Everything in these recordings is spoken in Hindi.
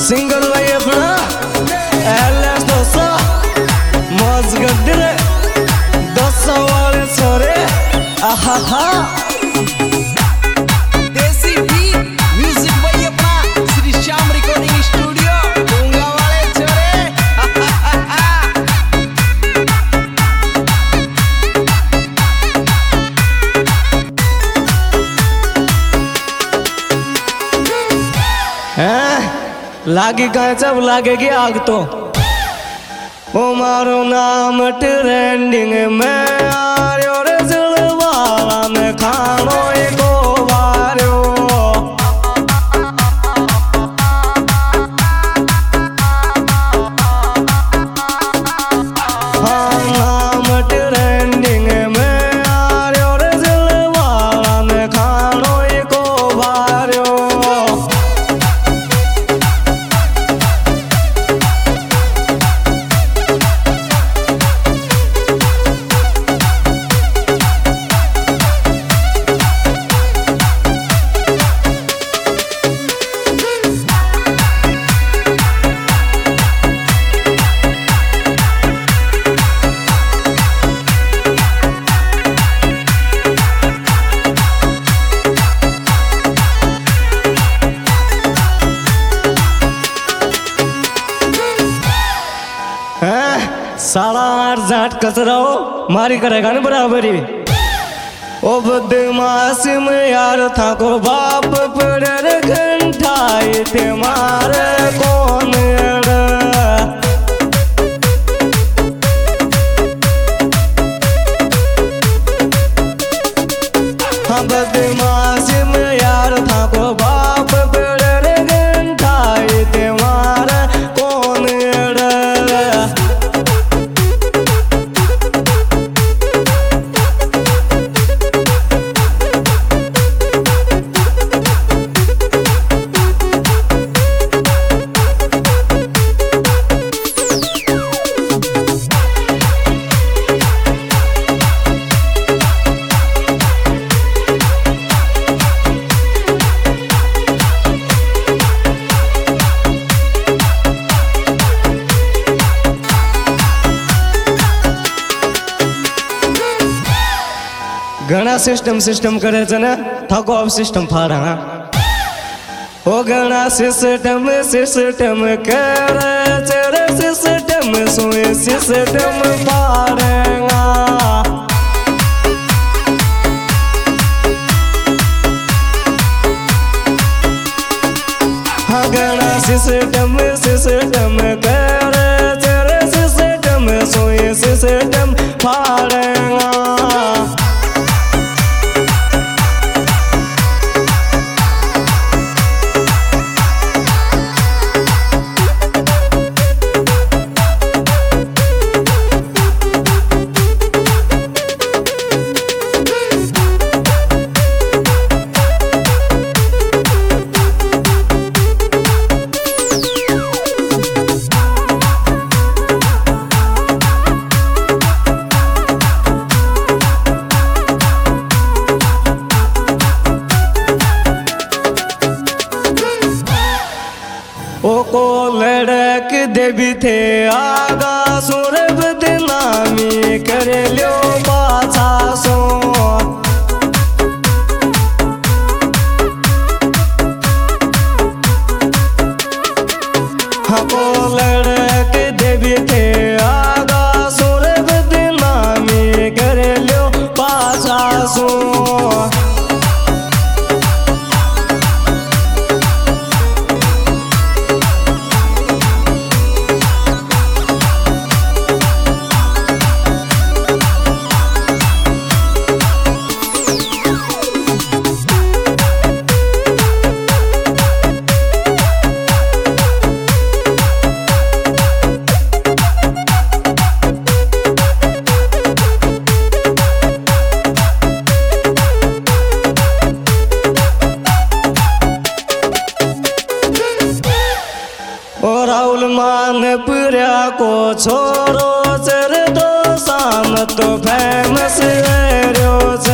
सिंगल भाई अपना एलएस दोसा मौज गड्डे दोसा वाले छोरे आहा देसी भी म्यूजिक भाई अपना श्री श्याम रिकॉर्डिंग स्टूडियो डोंगा वाले छोरे लागी कहे जब लागेगी आग तो ओ मारो नाम ट्रेंडिंग में आर्यो रे जलवाला में खानो एको वार्यो हाँ नाम ट्रेंडिंग में आर्यो रे जलवाला में खानो एको वार्यो साला आठ जाट कचरा हो मारी करेगा ना बराबरी ओ बदमाश में यार था को बाप पर घंटाए ते मारे कौन हाँ बदमाश में यार था को बाप पर घंटाए ते मारे कौन घना सिस्टम करे जना थको अब सिस्टम फाड़ा ओ घना सिस्टम करे चरे सिस्टम सोए सिस्टम फाड़ेगा हाँ घना सिस्टम करे चरे सिस्टम सोए सिस्टम फाड़ेगा ओ को लड़क देवी थे आगा सुर बदनामी कर लो पाछा सो हाँ को लड़क देवी थे आगा सुर बदनामी कर लो पाछा सो राहुल मान पुरा को छोरो चर दो शाम तो फेमस रोज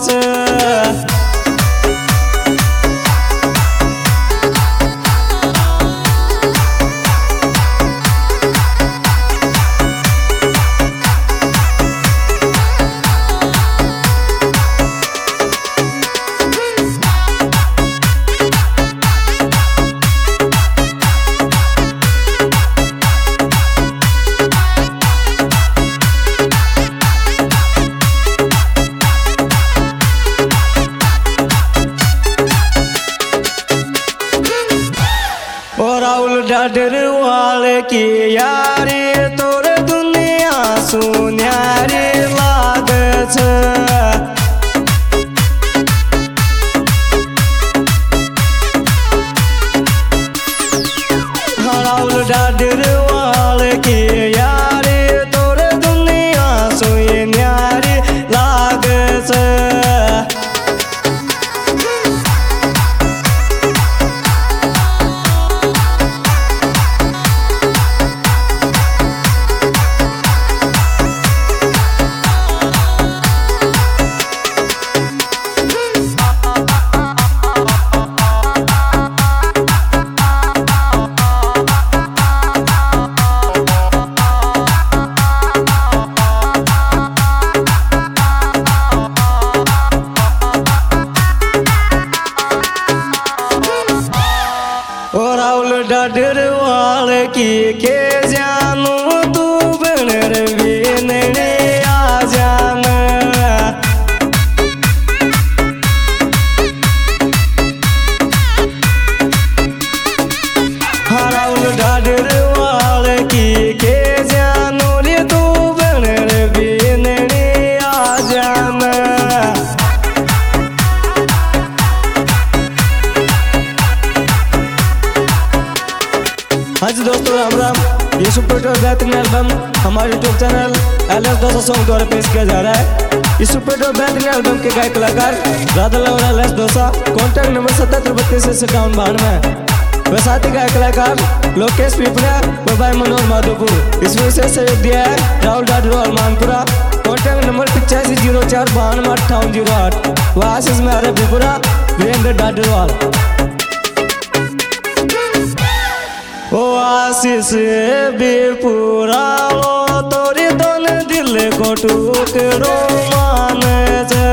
डर वाले की यारी तोर दुनिया सुन्यारी लागे छे। डर वाले की यारी तोर दुनिया सुन्यारी लागे छे। डर वाले की के जानू तू बनर बिनने आ जाना। हराउल डर वाले की के जानू रे तू बनर बिनने आ जाना। हाँ जी दोस्तों राम राम। ये सुपर टॉप बेहतरीन एल्बम हमारे YouTube channel LS Dosa song द्वारा पेश किया जा रहा है। इस सुपर टॉप बेहतरीन एल्बम के गायक कलाकार राधल और LS दोसा। कॉन्टैक्ट नंबर 7732 व साथी गायक कलाकार लोकेश पिपरा व भाई मनोज माधोपुर। इस विशेष सहयोग दिया है राहुल डाडरवाल मानपुरा। कॉन्टैक्ट नंबर 8504525808 व आशीष में आरे पिपरा वीरेंद्र डाडरवाल। ओ आशीष भी पूरा लो तोरी दोन दिल को टुकड़ो माने छे।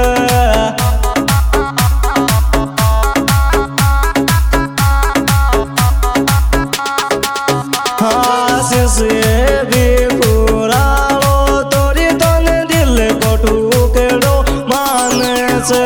आशीष भी पूरा लो तोरी दोन दिल को टुकड़ो माने छे।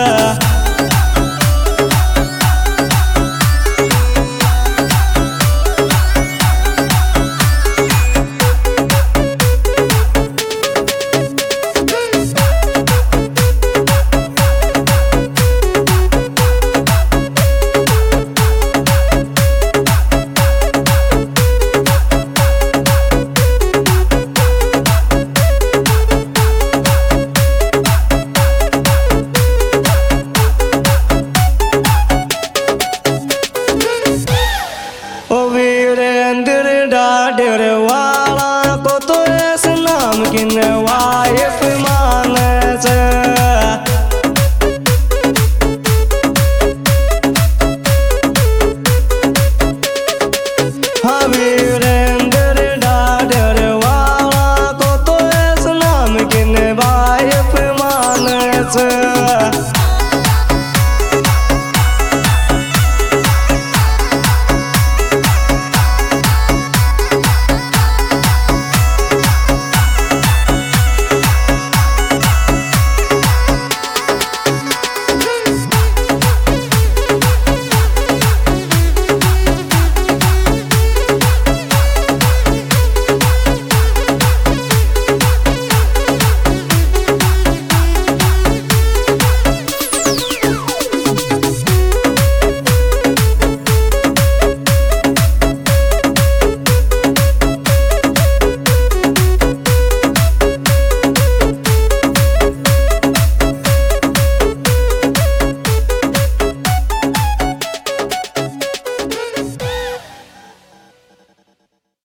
डर वाला को तो इस नाम की वाइफ माने छे। हाँ वीरेंद्र डर वाला को तो इस नाम की वाइफ माने छे।